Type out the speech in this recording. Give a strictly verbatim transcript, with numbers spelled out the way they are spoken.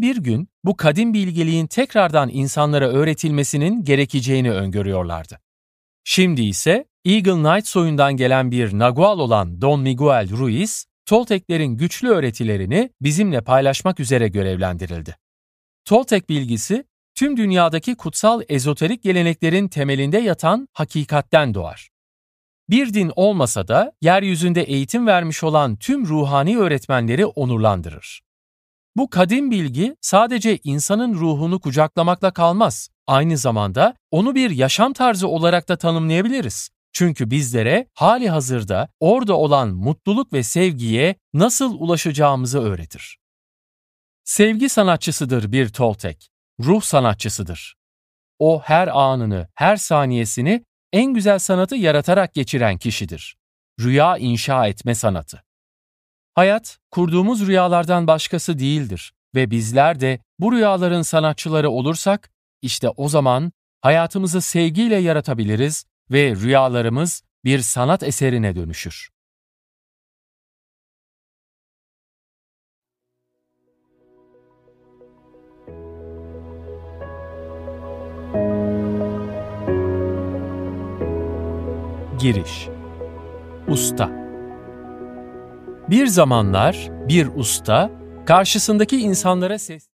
bir gün bu kadim bilgeliğin tekrardan insanlara öğretilmesinin gerekeceğini öngörüyorlardı. Şimdi ise Eagle Knight soyundan gelen bir Nagual olan Don Miguel Ruiz, Tolteklerin güçlü öğretilerini bizimle paylaşmak üzere görevlendirildi. Toltek bilgisi, tüm dünyadaki kutsal ezoterik geleneklerin temelinde yatan hakikatten doğar. Bir din olmasa da yeryüzünde eğitim vermiş olan tüm ruhani öğretmenleri onurlandırır. Bu kadim bilgi sadece insanın ruhunu kucaklamakla kalmaz, aynı zamanda onu bir yaşam tarzı olarak da tanımlayabiliriz. Çünkü bizlere hali hazırda orada olan mutluluk ve sevgiye nasıl ulaşacağımızı öğretir. Sevgi sanatçısıdır bir Toltek, ruh sanatçısıdır. O her anını, her saniyesini en güzel sanatı yaratarak geçiren kişidir. Rüya inşa etme sanatı. Hayat, kurduğumuz rüyalardan başkası değildir ve bizler de bu rüyaların sanatçıları olursak, işte o zaman hayatımızı sevgiyle yaratabiliriz ve rüyalarımız bir sanat eserine dönüşür. Giriş. Usta. Bir zamanlar bir usta karşısındaki insanlara ses